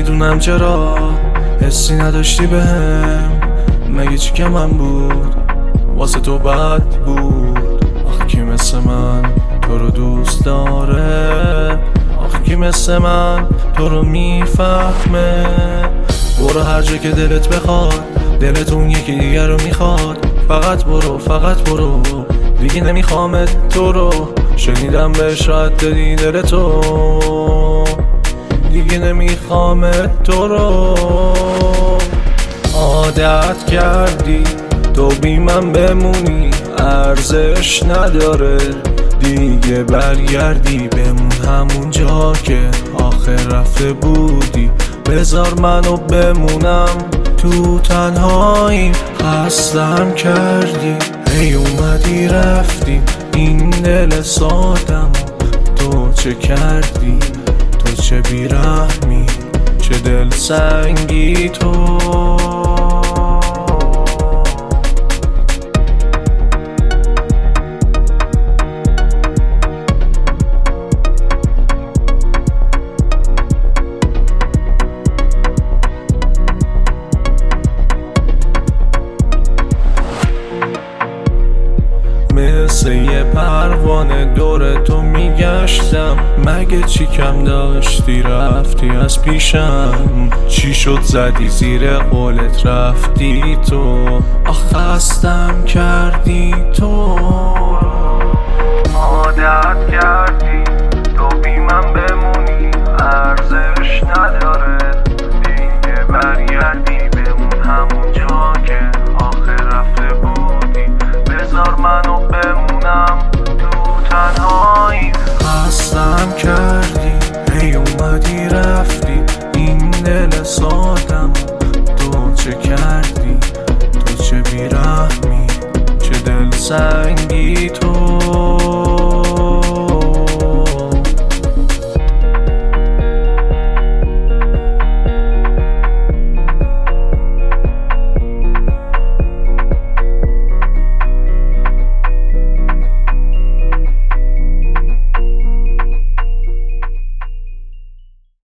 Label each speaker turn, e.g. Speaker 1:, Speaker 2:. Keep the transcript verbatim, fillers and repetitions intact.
Speaker 1: نمیدونم چرا حسی نداشتی بهم. مگه چی که من بود واسه تو بد بود؟ آخه کی مثل من تو رو دوست داره؟ آخه کی مثل من تو رو میفهمه؟ برو هر جا که دلت بخواد، دلت اون یکی دیگر رو میخواد. فقط برو فقط برو، دیگه نمیخوامت تو رو. شنیدم بهش راحت دادی دل تو، دیگه نمیخوامت تو رو. عادت کردی تو بی من بمونی، ارزش نداره دیگه برگردی بمون همون جا که آخر رفته بودی. بذار منو بمونم تو تنهایی، خستم کردی ای اومدی رفتی این دل سادم. تو چه کردی؟ تو چه بیرحمی، چه دل سنگی تو. مثل یه پروانه دور تو میگشتم، مگه چی کم داشتی رفتی از پیشم؟ چی شد زدی زیر قولت رفتی تو؟ آخ خستم کردی تو. عادت کردی تو بی من بمونی، ارزش نداره دیگه برگردی بمون همون جا که آخر رفته بودی. بذار منو بمونم تو تنهایی، خستم کردی ای اومدی رفتی این دل سادم. تو چه کردی؟ تو چه بیرحمی، چه دل سنگی تو.